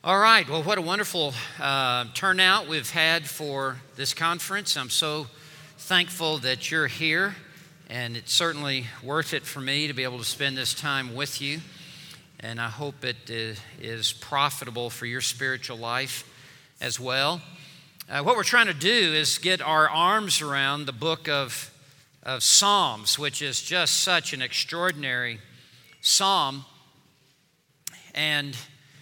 All right, well, what a wonderful turnout we've had for this conference. I'm so thankful that you're here, and it's certainly worth it for me to be able to spend this time with you. And I hope it is profitable for your spiritual life as well. What we're trying to do is get our arms around the book of Psalms, which is just such an extraordinary psalm. And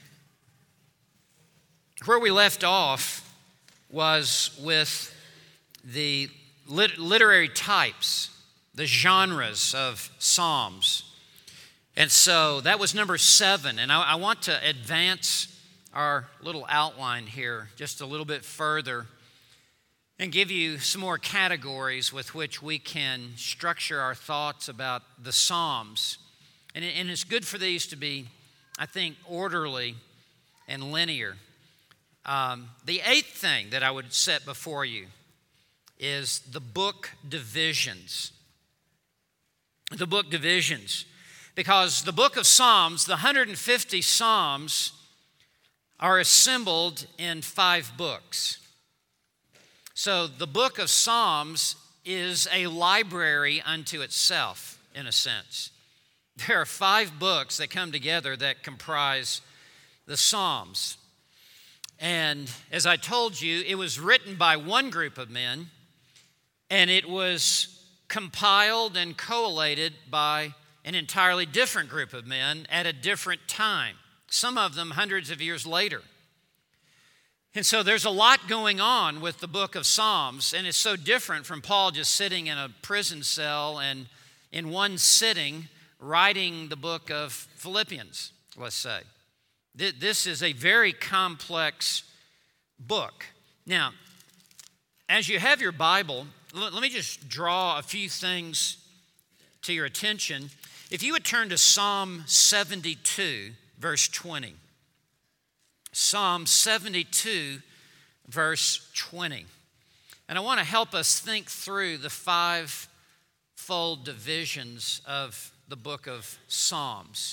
where we left off was with the literary types, the genres of Psalms. And so that was number 7. And I want to advance our little outline here just a little bit further and give you some more categories with which we can structure our thoughts about the Psalms. And it's good for these to be, I think, orderly and linear. The 8th thing that I would set before you is the book divisions. The book divisions. Because the book of Psalms, the 150 Psalms, are assembled in 5 books. So the book of Psalms is a library unto itself, in a sense. There are 5 books that come together that comprise the Psalms. And as I told you, it was written by one group of men, and it was compiled and collated by an entirely different group of men at a different time, some of them hundreds of years later. And so there's a lot going on with the book of Psalms, and it's so different from Paul just sitting in a prison cell and in one sitting writing the book of Philippians, let's say. This is a very complex book. Now, as you have your Bible, let me just draw a few things to your attention. If you would turn to Psalm 72, verse 20. Psalm 72, verse 20. And I want to help us think through the 5-fold divisions of the book of Psalms.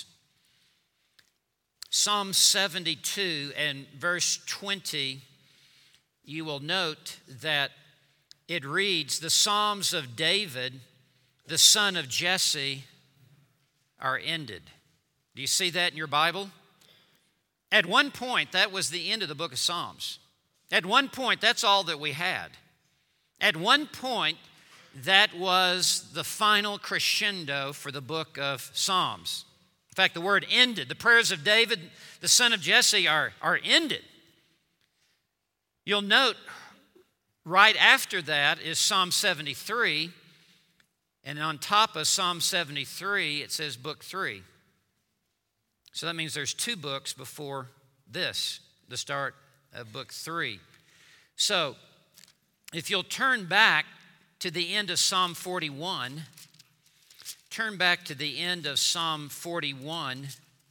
Psalm 72 and verse 20, you will note that it reads, "The Psalms of David, the son of Jesse, are ended." Do you see that in your Bible? At one point, that was the end of the book of Psalms. At one point, that's all that we had. At one point, that was the final crescendo for the book of Psalms. In fact, the word ended. The prayers of David, the son of Jesse, are ended. You'll note right after that is Psalm 73, and on top of Psalm 73, it says book 3. So that means there's 2 books before this, the start of book 3. So if you'll turn back to the end of Psalm 41, turn back to the end of Psalm 41.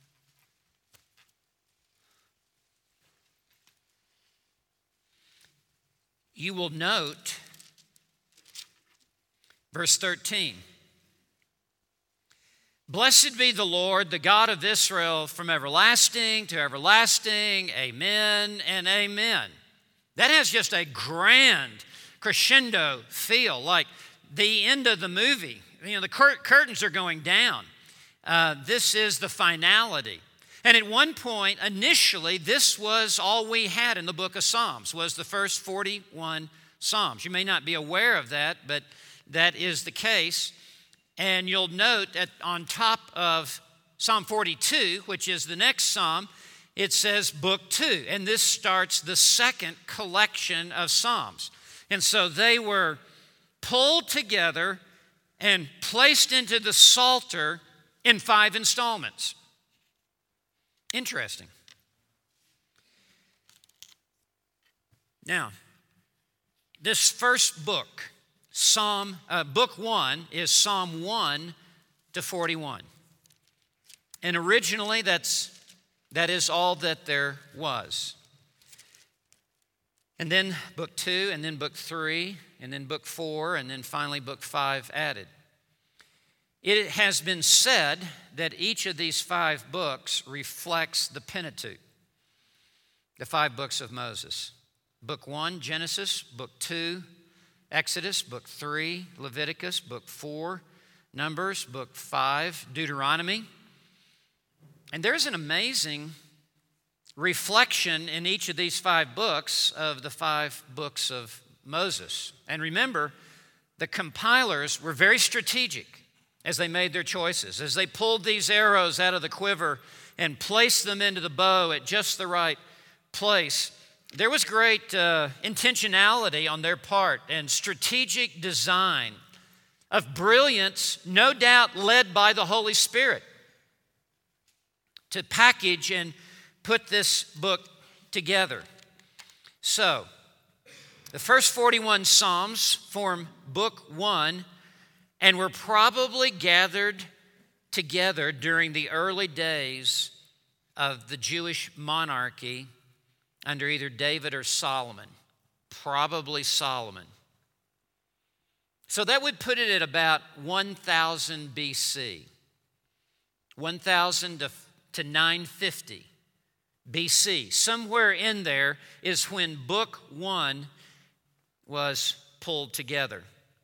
You will note verse 13. "Blessed be the Lord, the God of Israel, from everlasting to everlasting. Amen and amen." That has just a grand crescendo feel, like the end of the movie. You know, the curtains are going down. This is the finality. And at one point, initially, this was all we had in the book of Psalms, was the first 41 Psalms. You may not be aware of that, but that is the case. And you'll note that on top of Psalm 42, which is the next psalm, it says book 2. And this starts the second collection of Psalms. And so they were pulled together and placed into the Psalter in 5 installments. Interesting. Now, this first book, book 1, is Psalm 1 to 41. And originally, that is all that there was. And then book 2, and then book 3, and then book 4, and then finally book 5 added. It has been said that each of these 5 books reflects the Pentateuch. the 5 books of Moses. Book 1, Genesis. Book 2, Exodus. Book 3, Leviticus. Book 4, Numbers. Book 5, Deuteronomy. And there's an amazing reflection in each of these 5 books of the 5 books of Moses. And remember, the compilers were very strategic as they made their choices, as they pulled these arrows out of the quiver and placed them into the bow at just the right place. There was great intentionality on their part and strategic design of brilliance, no doubt led by the Holy Spirit, to package and put this book together. So, the first 41 Psalms form Book 1 and were probably gathered together during the early days of the Jewish monarchy under either David or Solomon. Probably Solomon. So that would put it at about 1000 BC. 1000 to 950 BC. Somewhere in there is when Book 1 was pulled together.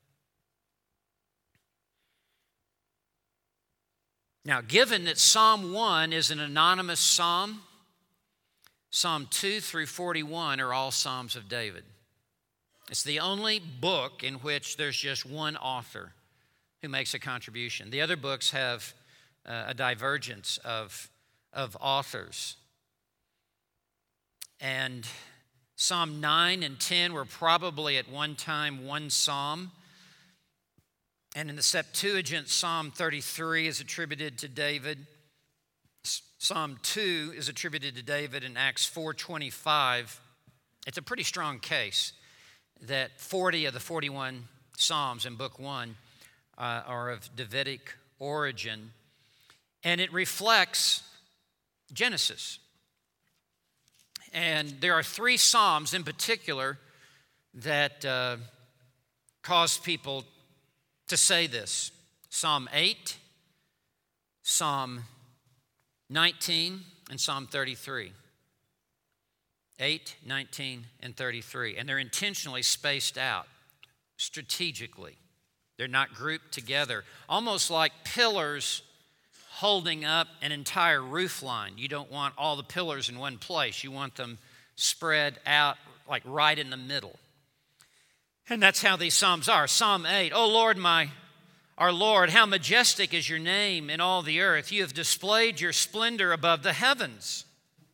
Now, given that Psalm 1 is an anonymous psalm, Psalm 2 through 41 are all Psalms of David. It's the only book in which there's just one author who makes a contribution. The other books have a divergence of authors. And Psalm 9 and 10 were probably at one time one psalm. And in the Septuagint, Psalm 33 is attributed to David. Psalm 2 is attributed to David in Acts 4:25. It's a pretty strong case that 40 of the 41 Psalms in Book 1 are of Davidic origin. And it reflects Genesis. And there are 3 Psalms in particular that cause people to say this. Psalm 8, Psalm 19, and Psalm 33. 8, 19, and 33. And they're intentionally spaced out strategically. They're not grouped together, almost like pillars holding up an entire roof line. You don't want all the pillars in one place. You want them spread out like right in the middle. And that's how these Psalms are. Psalm 8, O Lord, our Lord, how majestic is your name in all the earth. You have displayed your splendor above the heavens.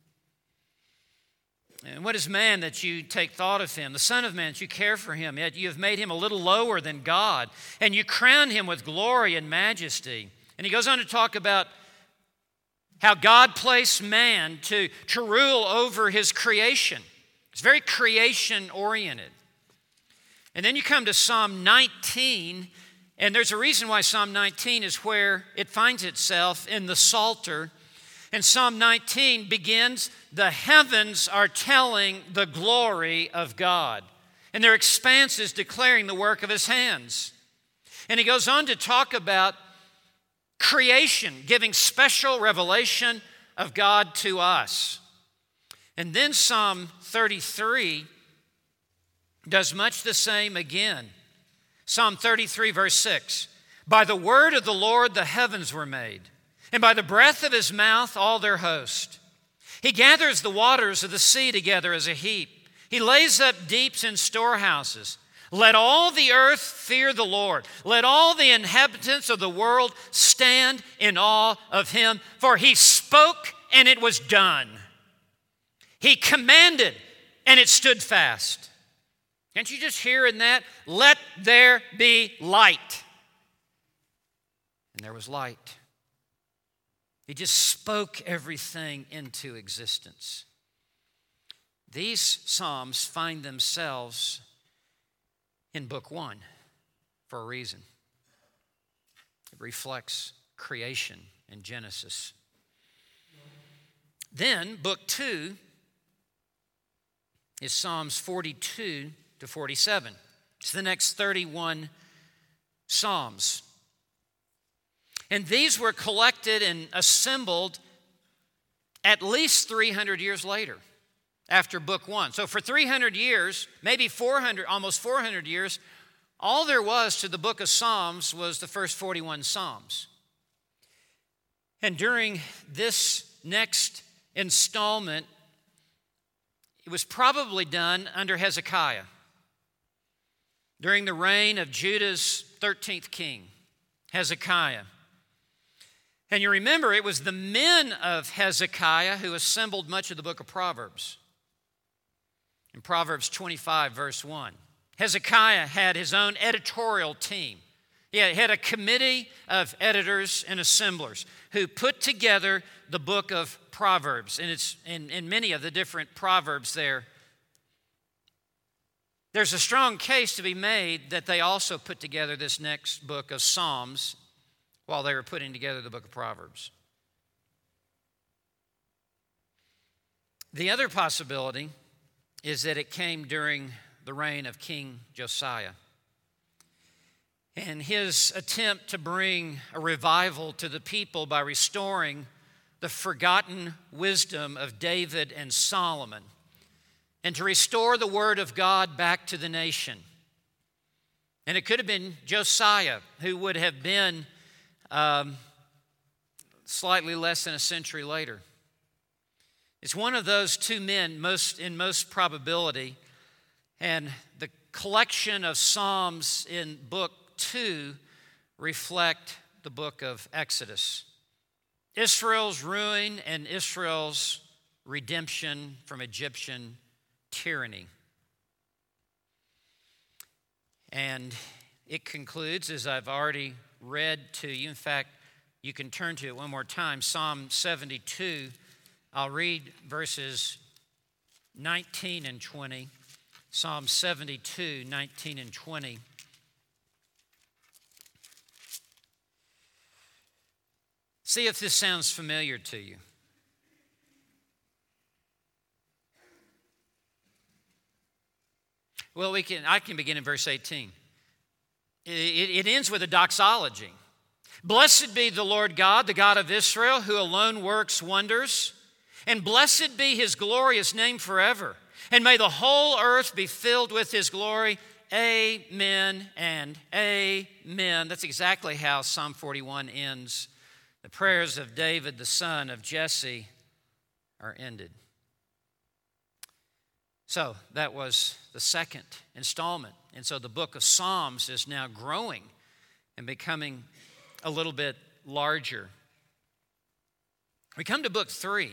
And what is man that you take thought of him? The Son of Man that you care for him. Yet you have made him a little lower than God. And you crown him with glory and majesty. And he goes on to talk about how God placed man to rule over his creation. It's very creation-oriented. And then you come to Psalm 19, and there's a reason why Psalm 19 is where it finds itself in the Psalter. And Psalm 19 begins, the heavens are telling the glory of God, and their expanse is declaring the work of his hands. And he goes on to talk about creation, giving special revelation of God to us. And then Psalm 33 does much the same again. Psalm 33, verse 6. By the word of the Lord the heavens were made, and by the breath of his mouth all their host. He gathers the waters of the sea together as a heap. He lays up deeps in storehouses. Let all the earth fear the Lord. Let all the inhabitants of the world stand in awe of him. For he spoke and it was done. He commanded and it stood fast. Can't you just hear in that? Let there be light. And there was light. He just spoke everything into existence. These Psalms find themselves in Book 1 for a reason. It reflects creation in Genesis. Then Book 2 is Psalms 42 to 47. It's the next 31 Psalms. And these were collected and assembled at least 300 years later. after book 1. So for 300 years, maybe 400, almost 400 years, all there was to the book of Psalms was the first 41 Psalms. And during this next installment, it was probably done under Hezekiah, during the reign of Judah's 13th king, Hezekiah. And you remember, it was the men of Hezekiah who assembled much of the book of Proverbs. In Proverbs 25, verse 1, Hezekiah had his own editorial team. He had a committee of editors and assemblers who put together the book of Proverbs. And it's in many of the different Proverbs there. There's a strong case to be made that they also put together this next book of Psalms while they were putting together the book of Proverbs. The other possibility is that it came during the reign of King Josiah, and his attempt to bring a revival to the people by restoring the forgotten wisdom of David and Solomon, and to restore the word of God back to the nation. And it could have been Josiah, who would have been slightly less than a century later. It's one of those two men, in most probability, and the collection of Psalms in book 2 reflect the book of Exodus. Israel's ruin and Israel's redemption from Egyptian tyranny. And it concludes, as I've already read to you. In fact, you can turn to it one more time, Psalm 72. I'll read verses 19 and 20. Psalm 72, 19 and 20. See if this sounds familiar to you. Well, I can begin in verse 18. It ends with a doxology. Blessed be the Lord God, the God of Israel, who alone works wonders. And blessed be his glorious name forever. And may the whole earth be filled with his glory. Amen and amen. That's exactly how Psalm 41 ends. The prayers of David, the son of Jesse, are ended. So that was the second installment. And so the book of Psalms is now growing and becoming a little bit larger. We come to book 3.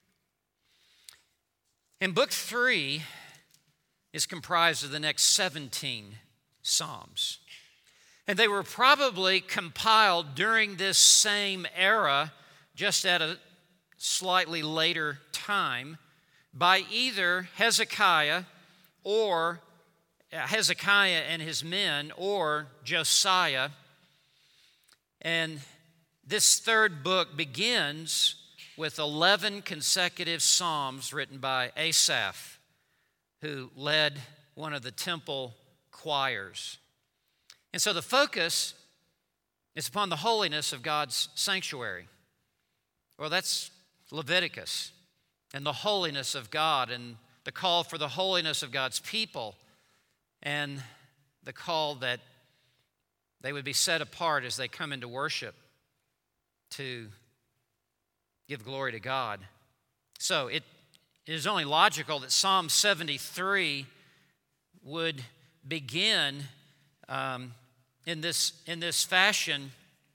And book 3 is comprised of the next 17 Psalms. And they were probably compiled during this same era, just at a slightly later time, by either Hezekiah and his men, or Josiah. And this third book begins with 11 consecutive psalms written by Asaph, who led one of the temple choirs. And so the focus is upon the holiness of God's sanctuary. Well, that's Leviticus, and the holiness of God, and the call for the holiness of God's people, and the call that they would be set apart as they come into worship to give glory to God. So it is only logical that Psalm 73 would begin in this fashion.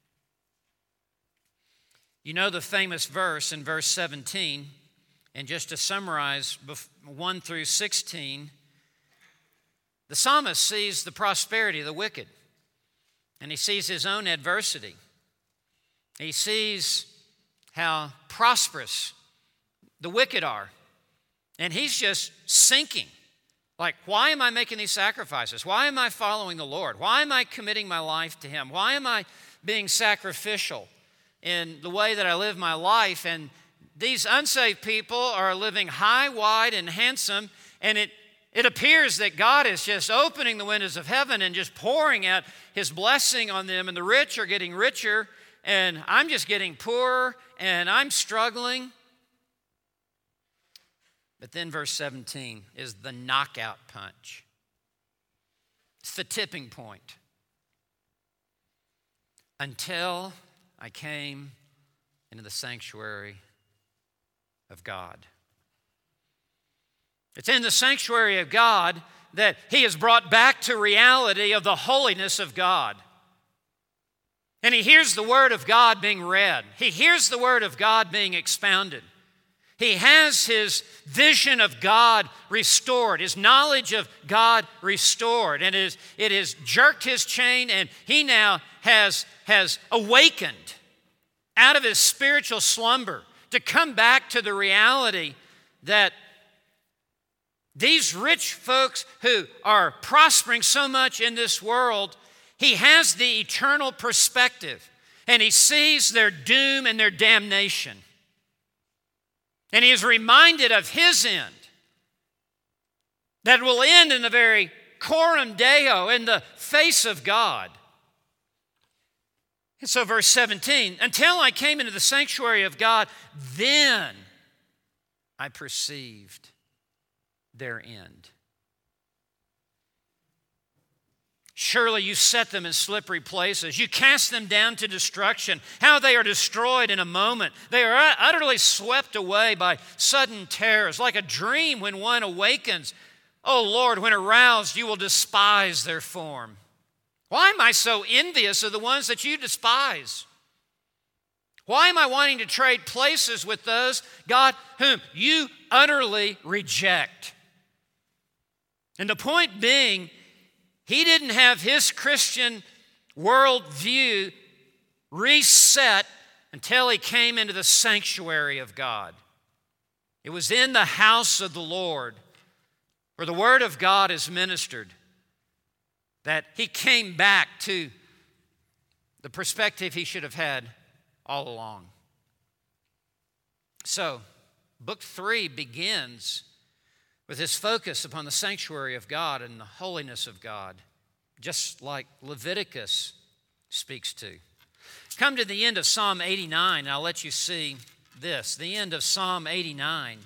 You know the famous verse in verse 17, and just to summarize 1 through 16, the psalmist sees the prosperity of the wicked, and he sees his own adversity. He sees how prosperous the wicked are, and he's just sinking. Like, why am I making these sacrifices? Why am I following the Lord? Why am I committing my life to Him? Why am I being sacrificial in the way that I live my life? And these unsaved people are living high, wide, and handsome, and it appears that God is just opening the windows of heaven and just pouring out His blessing on them, and the rich are getting richer, and I'm just getting poorer, and I'm struggling. But then verse 17 is the knockout punch. It's the tipping point. Until I came into the sanctuary of God. It's in the sanctuary of God that he is brought back to reality of the holiness of God. And he hears the word of God being read. He hears the word of God being expounded. He has his vision of God restored, his knowledge of God restored. And it has jerked his chain, and he now has awakened out of his spiritual slumber to come back to the reality that these rich folks who are prospering so much in this world, he has the eternal perspective, and he sees their doom and their damnation. And he is reminded of his end, that will end in the very coram Deo, in the face of God. And so verse 17, until I came into the sanctuary of God, then I perceived their end. Surely you set them in slippery places. You cast them down to destruction. How they are destroyed in a moment. They are utterly swept away by sudden terrors, like a dream when one awakens. Oh Lord, when aroused, you will despise their form. Why am I so envious of the ones that you despise? Why am I wanting to trade places with those, God, whom you utterly reject? And the point being, he didn't have his Christian worldview reset until he came into the sanctuary of God. It was in the house of the Lord, where the Word of God is ministered, that he came back to the perspective he should have had all along. So, Book 3 begins with his focus upon the sanctuary of God and the holiness of God, just like Leviticus speaks to. Come to the end of Psalm 89, and I'll let you see this. The end of Psalm 89.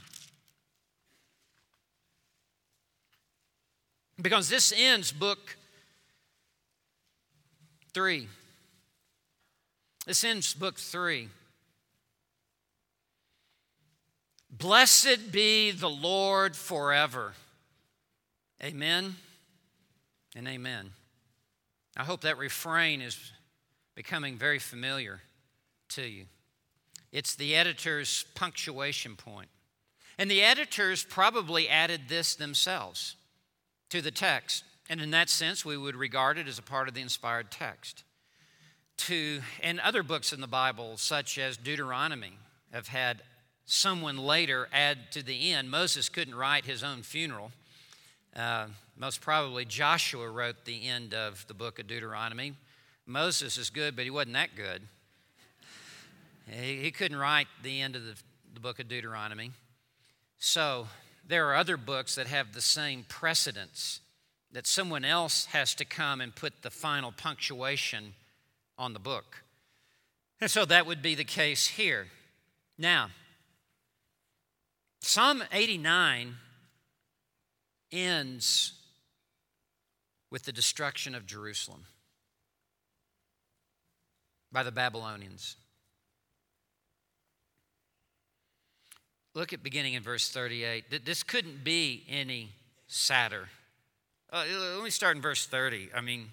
Because this ends Book 3. This ends Book 3. Blessed be the Lord forever. Amen and amen. I hope that refrain is becoming very familiar to you. It's the editor's punctuation point. And the editors probably added this themselves to the text. And in that sense, we would regard it as a part of the inspired text. And other books in the Bible, such as Deuteronomy, have had someone later add to the end. Moses couldn't write his own funeral. Most probably Joshua wrote the end of the book of Deuteronomy. Moses is good, but he wasn't that good. He couldn't write the end of the book of Deuteronomy. So there are other books that have the same precedence, that someone else has to come and put the final punctuation on the book. And so that would be the case here. Now, Psalm 89 ends with the destruction of Jerusalem by the Babylonians. Look at beginning in verse 38. This couldn't be any sadder. Let me start in verse 30.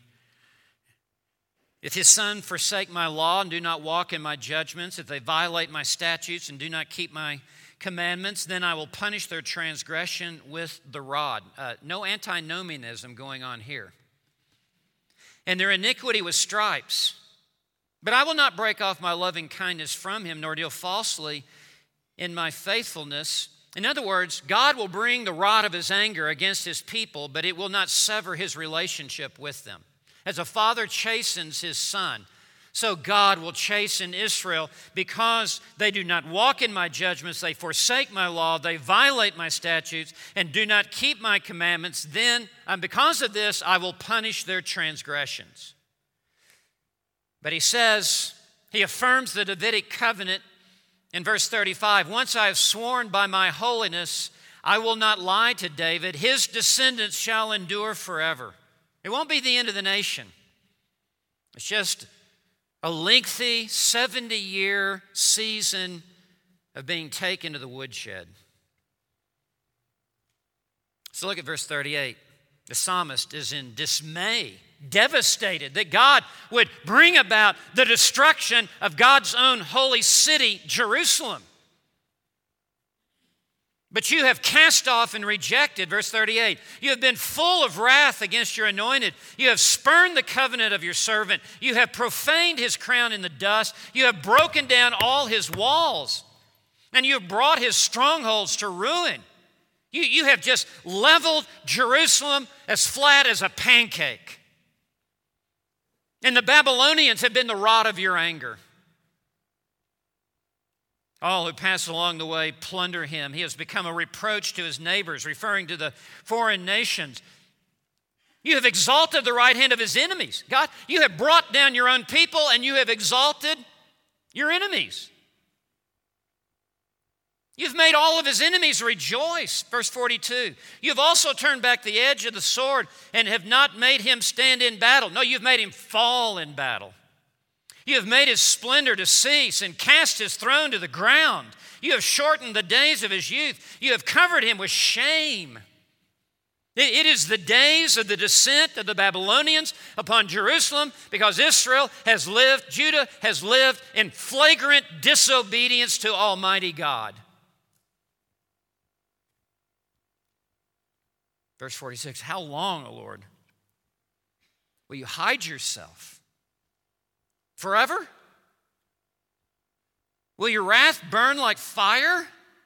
If his son forsake my law and do not walk in my judgments, if they violate my statutes and do not keep my commandments, then I will punish their transgression with the rod. No antinomianism going on here. And their iniquity with stripes. But I will not break off my loving kindness from him, nor deal falsely in my faithfulness. In other words, God will bring the rod of his anger against his people, but it will not sever his relationship with them. As a father chastens his son, so God will chasten Israel because they do not walk in my judgments, they forsake my law, they violate my statutes, and do not keep my commandments. Then, because of this, I will punish their transgressions. But he says, he affirms the Davidic covenant in verse 35. Once I have sworn by my holiness, I will not lie to David. His descendants shall endure forever. It won't be the end of the nation. It's just a lengthy 70-year season of being taken to the woodshed. So look at verse 38. The psalmist is in dismay, devastated that God would bring about the destruction of God's own holy city, Jerusalem. But you have cast off and rejected, verse 38. You have been full of wrath against your anointed. You have spurned the covenant of your servant. You have profaned his crown in the dust. You have broken down all his walls. And you have brought his strongholds to ruin. You have just leveled Jerusalem as flat as a pancake. And the Babylonians have been the rod of your anger. All who pass along the way plunder him. He has become a reproach to his neighbors, referring to the foreign nations. You have exalted the right hand of his enemies. God, you have brought down your own people and you have exalted your enemies. You've made all of his enemies rejoice. Verse 42. You have also turned back the edge of the sword and have not made him stand in battle. No, you've made him fall in battle. You have made his splendor to cease and cast his throne to the ground. You have shortened the days of his youth. You have covered him with shame. It is the days of the descent of the Babylonians upon Jerusalem because Israel has lived, Judah has lived in flagrant disobedience to Almighty God. Verse 46, how long, O Lord, will you hide yourself? Forever? Will your wrath burn like fire?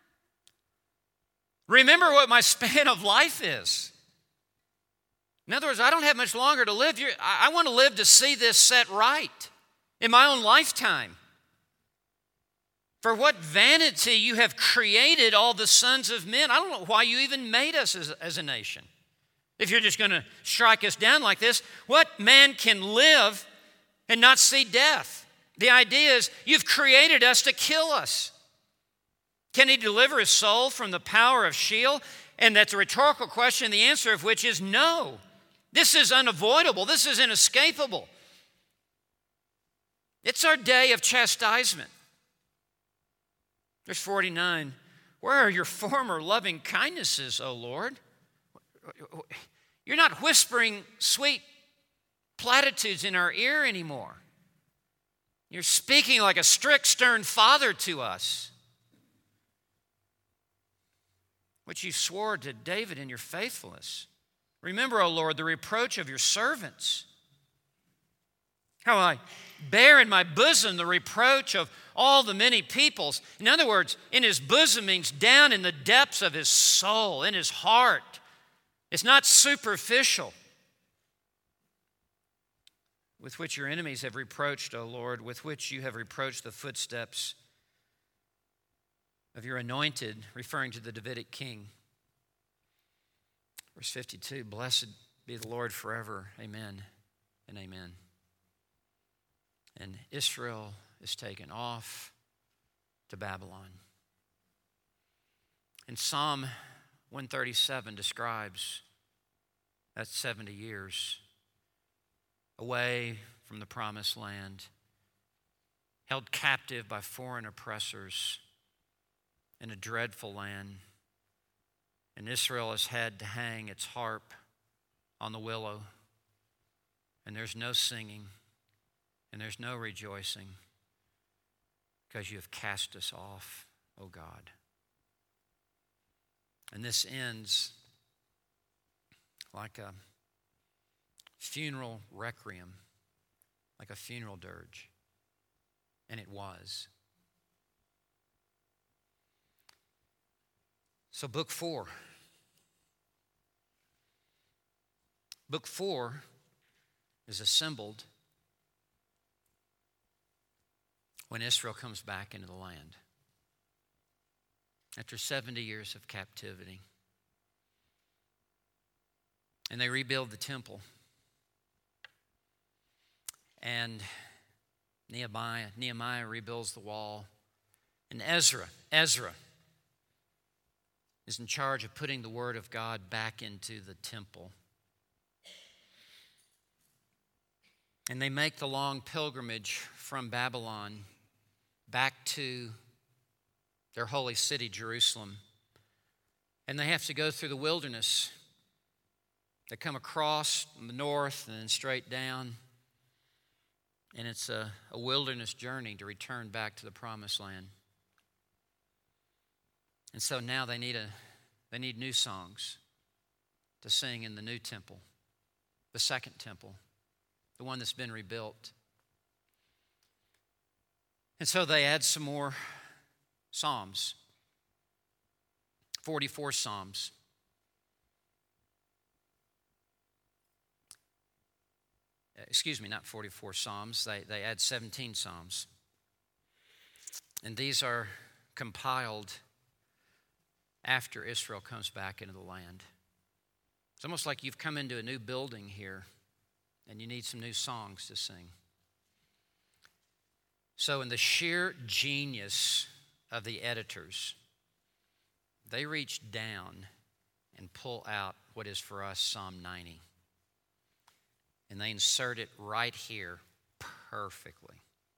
Remember what my span of life is. In other words, I don't have much longer to live. I want to live to see this set right in my own lifetime. For what vanity you have created all the sons of men. I don't know why you even made us as a nation. If you're just going to strike us down like this, what man can live and not see death? The idea is you've created us to kill us. Can he deliver his soul from the power of Sheol? And that's a rhetorical question, the answer of which is no. This is unavoidable. This is inescapable. It's our day of chastisement. Verse 49, where are your former loving kindnesses, O Lord? You're not whispering sweet platitudes in our ear anymore. You're speaking like a strict, stern father to us, which you swore to David in your faithfulness. Remember, O Lord, the reproach of your servants. How I bear in my bosom the reproach of all the many peoples. In other words, in his bosom means down in the depths of his soul, in his heart. It's not superficial. With which your enemies have reproached, O Lord, with which you have reproached the footsteps of your anointed, referring to the Davidic king. Verse 52, blessed be the Lord forever. Amen and amen. And Israel is taken off to Babylon. And Psalm 137 describes that 70 years away from the promised land, held captive by foreign oppressors in a dreadful land. And Israel has had to hang its harp on the willow, and there's no singing, and there's no rejoicing, because you have cast us off, O God. And this ends like a funeral requiem, like a funeral dirge. And it was. So book 4. Book 4 is assembled when Israel comes back into the land after 70 years of captivity. And they rebuild the temple. And Nehemiah rebuilds the wall. And Ezra is in charge of putting the Word of God back into the temple. And they make the long pilgrimage from Babylon back to their holy city, Jerusalem. And they have to go through the wilderness. They come across from the north and then straight down. And it's a wilderness journey to return back to the promised land. And so now they need new songs to sing in the new temple, the second temple, the one that's been rebuilt. And so they add some more psalms, 44 psalms. Excuse me, not 44 psalms. They add 17 psalms. And these are compiled after Israel comes back into the land. It's almost like you've come into a new building here and you need some new songs to sing. So in the sheer genius of the editors, they reach down and pull out what is for us Psalm 90. And they insert it right here perfectly.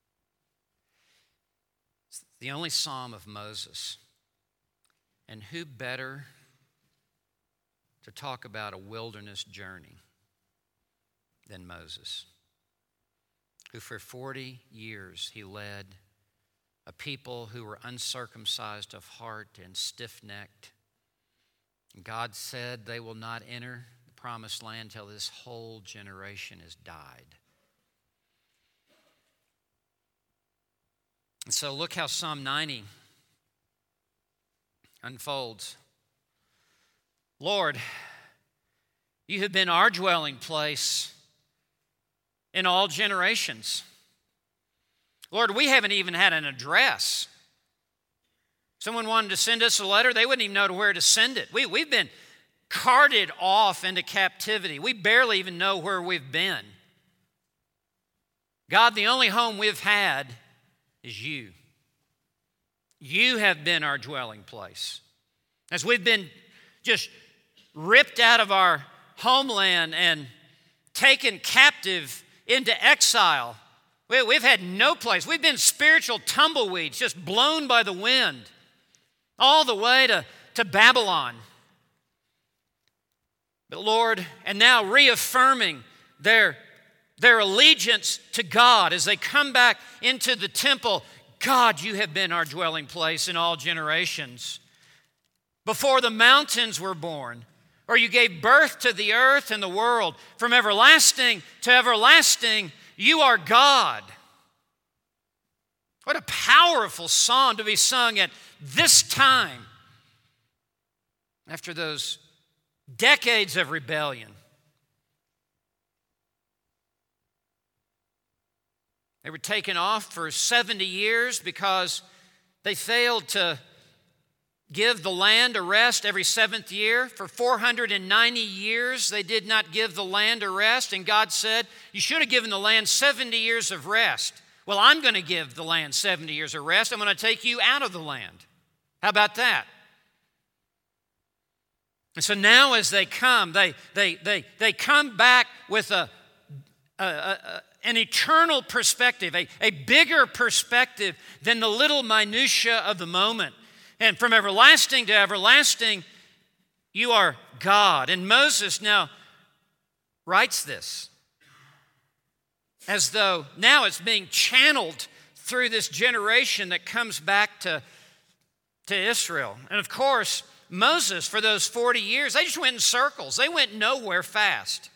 It's the only psalm of Moses. And who better to talk about a wilderness journey than Moses, who for 40 years he led a people who were uncircumcised of heart and stiff-necked. And God said they will not enter the promised land till this whole generation has died. And so look how Psalm 90 unfolds. Lord, you have been our dwelling place in all generations. Lord, we haven't even had an address. Someone wanted to send us a letter, they wouldn't even know where to send it. We've been carted off into captivity. We barely even know where we've been. God, the only home we've had is you. You have been our dwelling place. As we've been just ripped out of our homeland and taken captive into exile, we've had no place. We've been spiritual tumbleweeds, just blown by the wind, all the way to Babylon. But Lord, and now reaffirming their allegiance to God as they come back into the temple, God, you have been our dwelling place in all generations. Before the mountains were born, or you gave birth to the earth and the world, from everlasting to everlasting, you are God. What a powerful song to be sung at this time, after those decades of rebellion. They were taken off for 70 years because they failed to give the land a rest every seventh year. For 490 years, they did not give the land a rest, and God said, you should have given the land 70 years of rest. Well, I'm going to give the land 70 years of rest. I'm going to take you out of the land. How about that? And so now as they come, they come back with an eternal perspective, a bigger perspective than the little minutia of the moment. And from everlasting to everlasting, you are God. And Moses now writes this as though now it's being channeled through this generation that comes back to Israel. And of course, Moses, for those 40 years, they just went in circles. They went nowhere fast.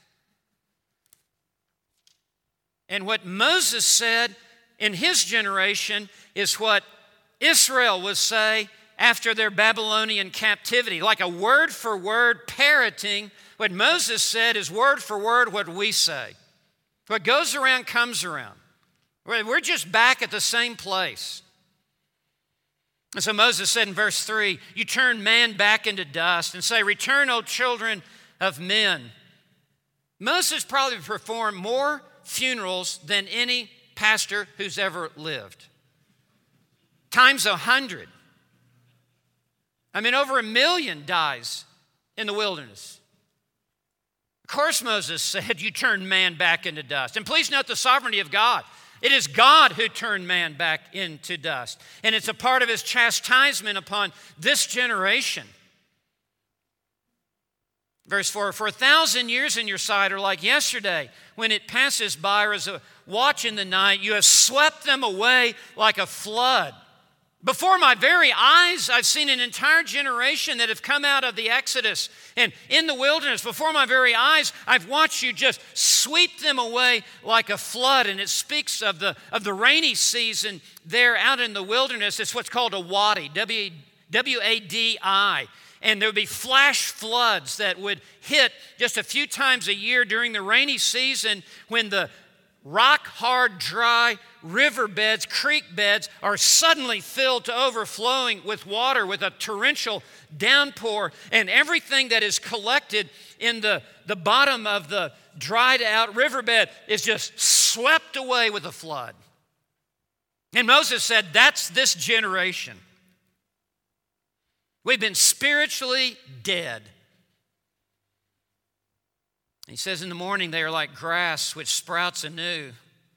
And what Moses said in his generation is what Israel would say after their Babylonian captivity, like a word for word parroting. What Moses said is word for word what we say. What goes around comes around. We're just back at the same place. And so Moses said in verse 3, you turn man back into dust and say, return, O children of men. Moses probably performed more funerals than any pastor who's ever lived. Times 100. I mean, over 1 million dies in the wilderness. Of course, Moses said, you turned man back into dust. And please note the sovereignty of God. It is God who turned man back into dust. And it's a part of his chastisement upon this generation. Verse 4, for 1,000 years in your sight are like yesterday, when it passes by, or as a watch in the night. You have swept them away like a flood. Before my very eyes, I've seen an entire generation that have come out of the Exodus and in the wilderness. Before my very eyes, I've watched you just sweep them away like a flood. And it speaks of the rainy season there out in the wilderness. It's what's called a wadi, W-A-D-I. And there would be flash floods that would hit just a few times a year during the rainy season, when the rock-hard, dry riverbeds, creek beds are suddenly filled to overflowing with water, with a torrential downpour, and everything that is collected in the bottom of the dried-out riverbed is just swept away with a flood. And Moses said, that's this generation. We've been spiritually dead. He says in the morning they are like grass which sprouts anew,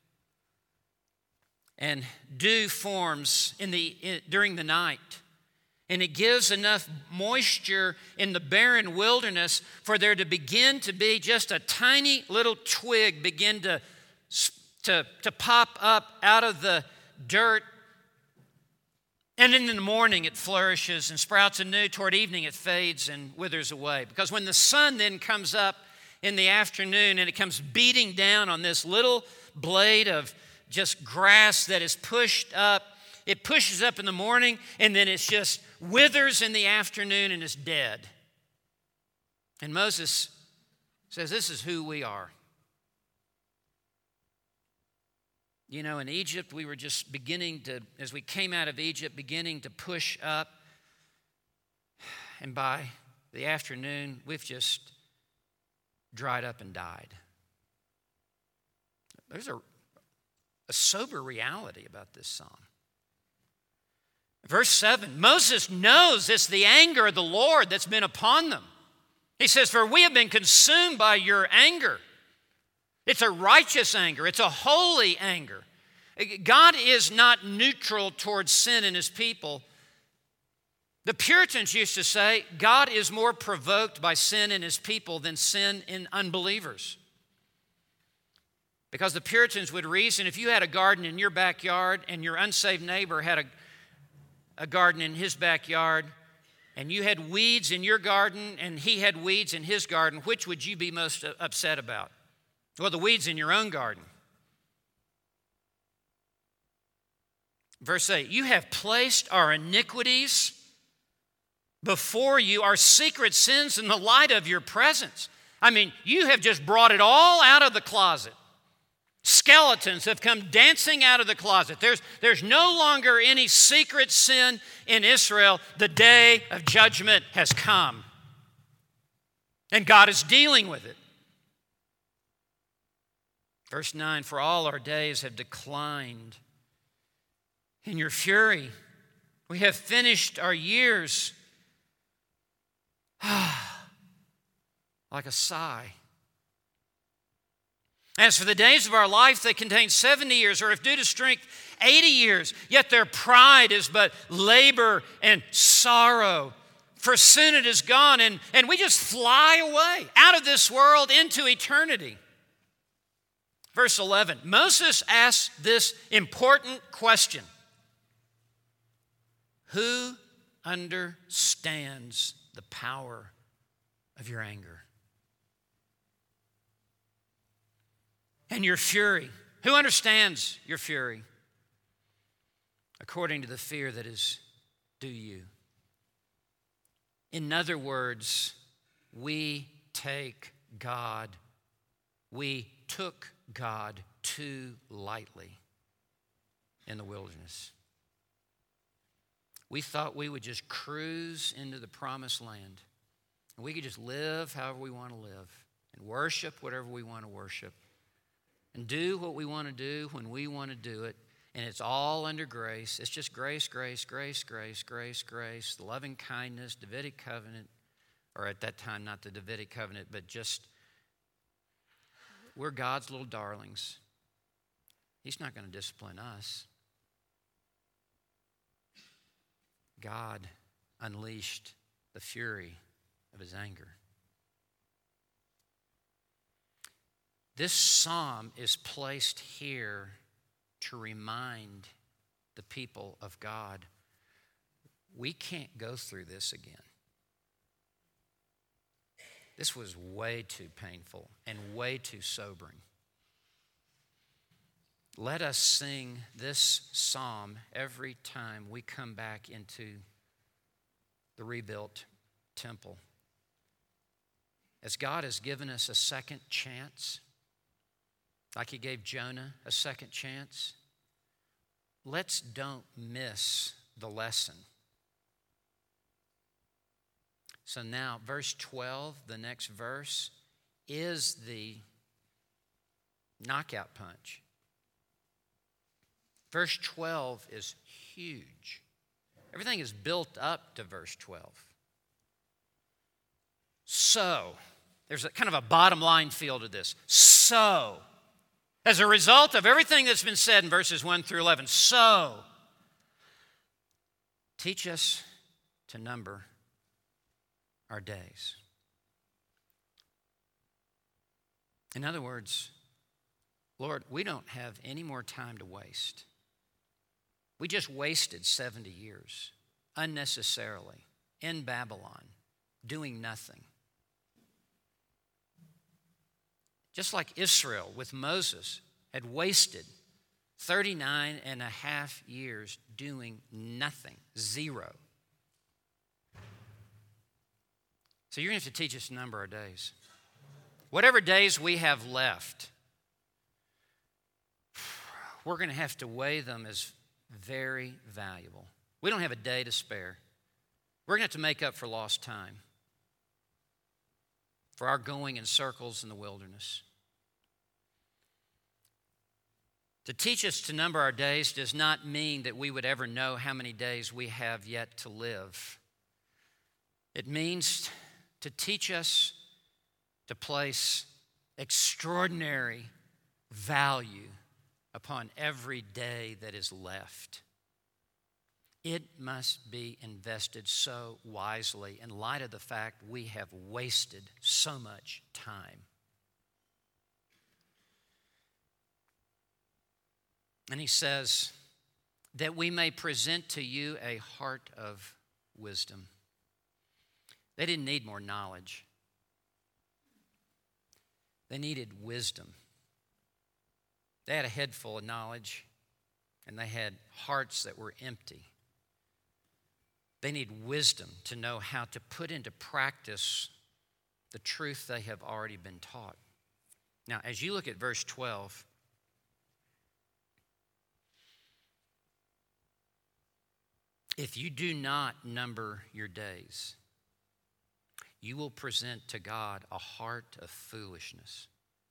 and dew forms during the night. And it gives enough moisture in the barren wilderness for there to begin to be just a tiny little twig begin to pop up out of the dirt. And in the morning it flourishes and sprouts anew. Toward evening it fades and withers away. Because when the sun then comes up in the afternoon and it comes beating down on this little blade of just grass that is pushed up, it pushes up in the morning and then it just withers in the afternoon and is dead. And Moses says, this is who we are. You know, in Egypt, we were just beginning to, as we came out of Egypt, beginning to push up. And by the afternoon, we've just dried up and died. There's a sober reality about this psalm. Verse 7, Moses knows it's the anger of the Lord that's been upon them. He says, for we have been consumed by your anger. It's a righteous anger. It's a holy anger. God is not neutral towards sin in his people. The Puritans used to say, God is more provoked by sin in his people than sin in unbelievers. Because the Puritans would reason, if you had a garden in your backyard and your unsaved neighbor had a garden in his backyard, and you had weeds in your garden and he had weeds in his garden, which would you be most upset about? Well, the weeds in your own garden. Verse 8, you have placed our iniquities before you, our secret sins in the light of your presence. I mean, you have just brought it all out of the closet. Skeletons have come dancing out of the closet. There's no longer any secret sin in Israel. The day of judgment has come. And God is dealing with it. Verse 9, for all our days have declined in your fury. We have finished our years like a sigh. As for the days of our life, they contain 70 years, or if due to strength, 80 years. Yet their pride is but labor and sorrow. For soon it is gone, and we just fly away out of this world into eternity. Verse 11, Moses asks this important question. Who understands the power of your anger and your fury? Who understands your fury according to the fear that is due you? In other words, we took God too lightly in the wilderness. We thought we would just cruise into the promised land. And we could just live however we want to live and worship whatever we want to worship and do what we want to do when we want to do it And it's all under grace. It's just grace, grace, grace, grace, grace, grace, the loving kindness, Davidic covenant, or at that time, not the Davidic covenant, but just we're God's little darlings. He's not going to discipline us. God unleashed the fury of his anger. This psalm is placed here to remind the people of God, we can't go through this again. This was way too painful and way too sobering. Let us sing this psalm every time we come back into the rebuilt temple. As God has given us a second chance, like he gave Jonah a second chance, let's don't miss the lesson. So now, verse 12, the next verse, is the knockout punch. Verse 12 is huge. Everything is built up to verse 12. So, there's a kind of a bottom line feel to this. So, as a result of everything that's been said in verses 1 through 11, so, teach us to number our days. In other words, Lord, we don't have any more time to waste. We just wasted 70 years unnecessarily in Babylon doing nothing. Just like Israel with Moses had wasted 39 and a half years doing nothing, zero. So you're going to have to teach us to number our days. Whatever days we have left, we're going to have to weigh them as very valuable. We don't have a day to spare. We're going to have to make up for lost time, for our going in circles in the wilderness. To teach us to number our days does not mean that we would ever know how many days we have yet to live. It means to teach us to place extraordinary value upon every day that is left. It must be invested so wisely in light of the fact we have wasted so much time. And he says that we may present to you a heart of wisdom. They didn't need more knowledge. They needed wisdom. They had a head full of knowledge, and they had hearts that were empty. They need wisdom to know how to put into practice the truth they have already been taught. Now, as you look at verse 12, if you do not number your days, you will present to God a heart of foolishness.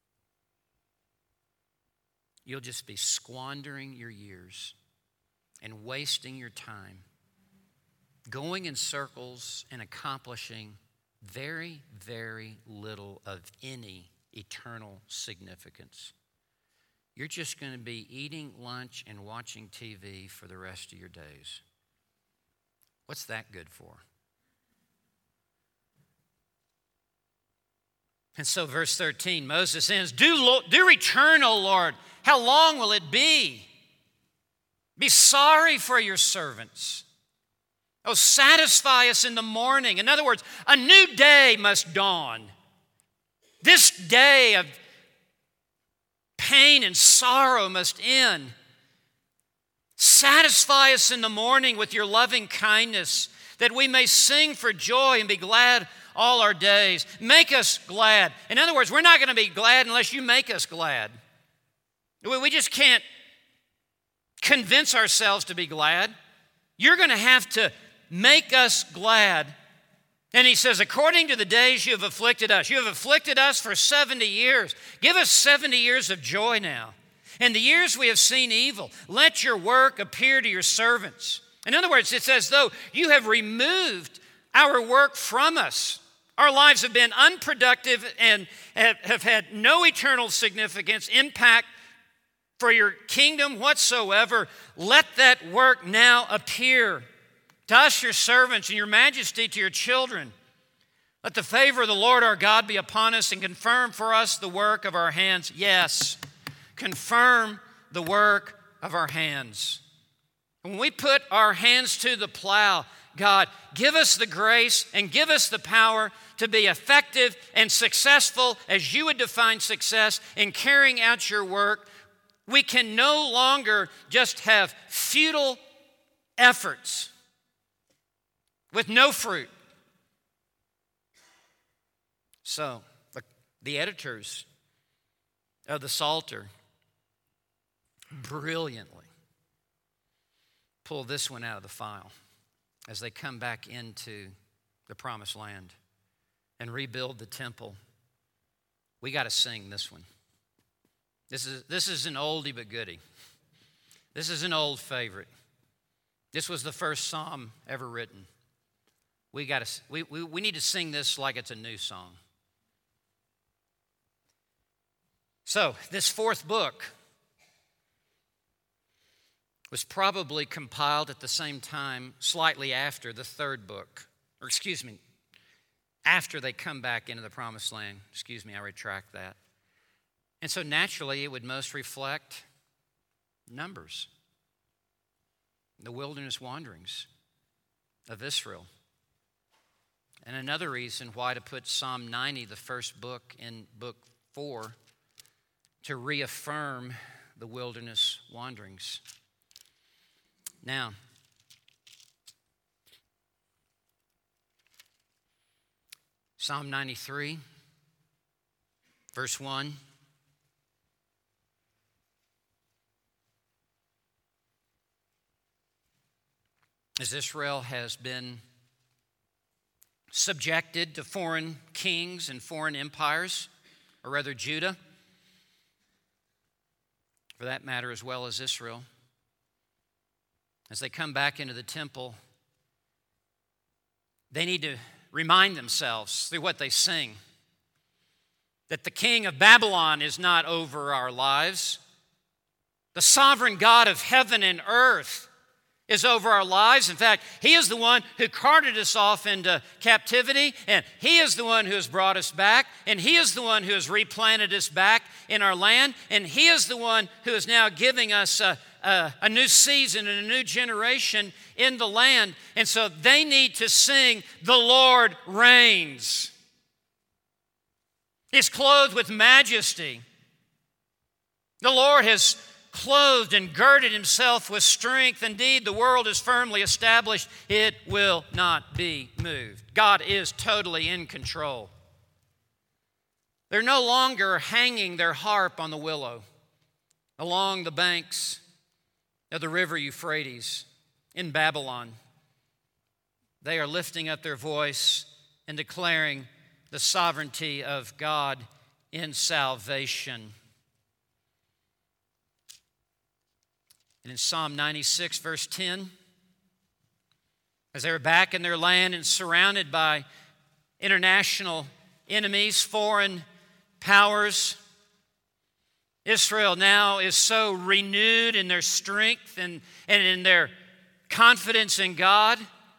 You'll just be squandering your years and wasting your time, going in circles and accomplishing very, very little of any eternal significance. You're just going to be eating lunch and watching TV for the rest of your days. What's that good for? And so verse 13, Moses ends, Do return, O Lord. How long will it be? Be sorry for your servants. Oh, satisfy us in the morning. In other words, a new day must dawn. This day of pain and sorrow must end. Satisfy us in the morning with your loving kindness, that we may sing for joy and be glad all our days. Make us glad. In other words, we're not going to be glad unless you make us glad. We just can't convince ourselves to be glad. You're going to have to make us glad. And he says, according to the days you have afflicted us for 70 years. Give us 70 years of joy now. In the years we have seen evil, let your work appear to your servants. In other words, it's as though you have removed our work from us. Our lives have been unproductive and have had no eternal significance, impact for your kingdom whatsoever. Let that work now appear to us, your servants, and your majesty to your children. Let the favor of the Lord our God be upon us and confirm for us the work of our hands. Yes, confirm the work of our hands. When we put our hands to the plow, God, give us the grace and give us the power to be effective and successful as you would define success in carrying out your work. We can no longer just have futile efforts with no fruit. So, the editors of the Psalter brilliantly pull this one out of the file as they come back into the Promised Land and rebuild the temple. We got to sing this one. This is an oldie but goodie. This is an old favorite. This was the first psalm ever written. We need to sing this like it's a new song. So, this fourth book was probably compiled at the same time, slightly after the third book. After they come back into the Promised Land. I retract that. And so naturally, it would most reflect Numbers, the wilderness wanderings of Israel. And another reason why to put Psalm 90, the first book, in book 4, to reaffirm the wilderness wanderings. Now, Psalm 93, verse 1. As Israel has been subjected to foreign kings and foreign empires, or rather Judah, for that matter, as well as Israel, as they come back into the temple, they need to remind themselves through what they sing that the king of Babylon is not over our lives. The sovereign God of heaven and earth is over our lives. In fact, He is the one who carted us off into captivity, and He is the one who has brought us back, and He is the one who has replanted us back in our land, and He is the one who is now giving us a new season and a new generation in the land. And so they need to sing, "The Lord reigns. He's clothed with majesty. The Lord has clothed and girded Himself with strength. Indeed, the world is firmly established. It will not be moved." God is totally in control. They're no longer hanging their harp on the willow along the banks of the river Euphrates in Babylon. They are lifting up their voice and declaring the sovereignty of God in salvation. And in Psalm 96, verse 10, as they were back in their land and surrounded by international enemies, foreign powers, Israel now is so renewed in their strength and in their confidence in God.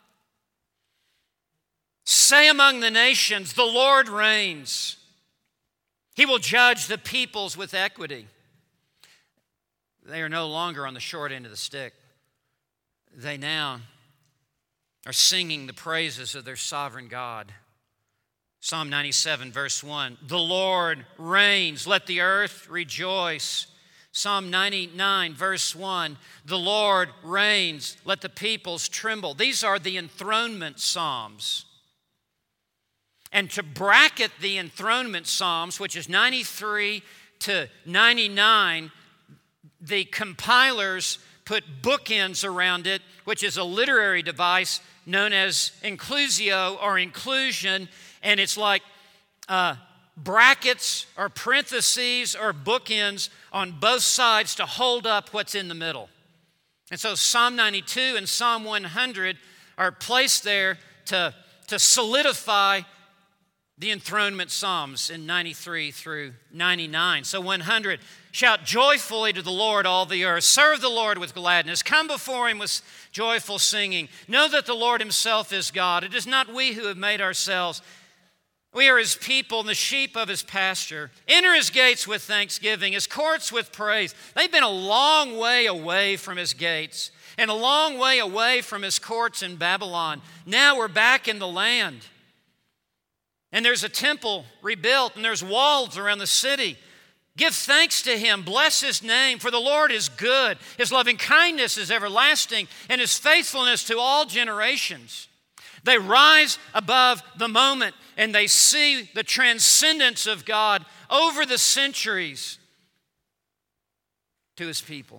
Say among the nations, "The Lord reigns. He will judge the peoples with equity." They are no longer on the short end of the stick. They now are singing the praises of their sovereign God. Psalm 97, verse 1, "The Lord reigns, let the earth rejoice." Psalm 99, verse 1, "The Lord reigns, let the peoples tremble." These are the enthronement psalms. And to bracket the enthronement psalms, which is 93 to 99, the compilers put bookends around it, which is a literary device known as inclusio or inclusion. And it's like brackets or parentheses or bookends on both sides to hold up what's in the middle. And so Psalm 92 and Psalm 100 are placed there to solidify the enthronement psalms in 93 through 99. So 100, shout joyfully to the Lord, all the earth. Serve the Lord with gladness. Come before him with joyful singing. Know that the Lord himself is God. It is not we who have made ourselves. We are his people and the sheep of his pasture. Enter his gates with thanksgiving, his courts with praise. They've been a long way away from his gates and a long way away from his courts in Babylon. Now we're back in the land. And there's a temple rebuilt, and there's walls around the city. Give thanks to him. Bless his name, for the Lord is good. His loving kindness is everlasting, and his faithfulness to all generations. They rise above the moment, and they see the transcendence of God over the centuries to his people.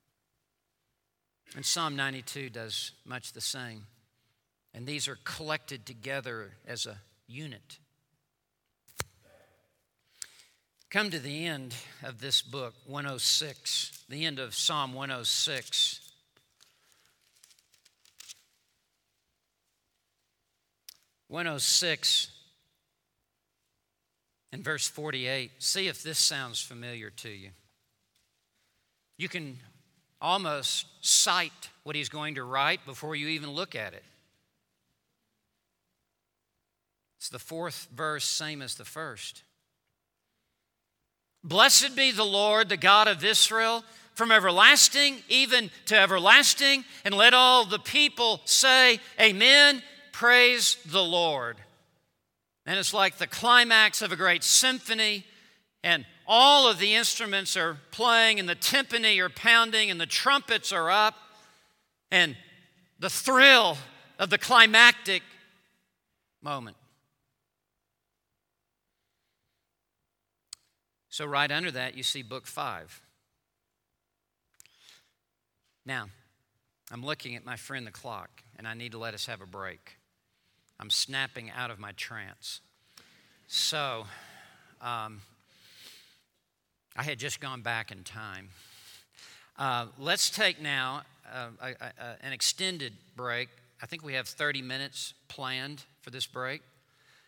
And Psalm 92 does much the same. And these are collected together as a unit. Come to the end of this book, 106, the end of Psalm 106. In verse 48, see if this sounds familiar to you. You can almost cite what he's going to write before you even look at it. It's the fourth verse, same as the first. Blessed be the Lord, the God of Israel, from everlasting even to everlasting, and let all the people say, Amen, praise the Lord. And it's like the climax of a great symphony, and all of the instruments are playing, and the timpani are pounding, and the trumpets are up, and the thrill of the climactic moment. So right under that, you see book 5. Now, I'm looking at my friend the clock, and I need to let us have a break. I'm snapping out of my trance. So, I had just gone back in time. Let's take now an extended break. I think we have 30 minutes planned for this break.